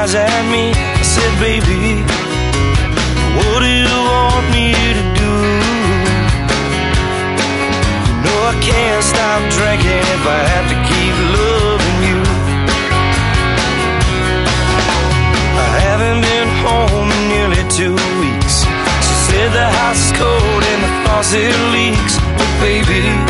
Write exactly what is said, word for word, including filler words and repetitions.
eyes at me. I said, baby, what do you want me to do? You know I can't stop drinking if I have to keep loving you. I haven't been home in nearly two weeks. She said the house is cold and the faucet leaks. But baby,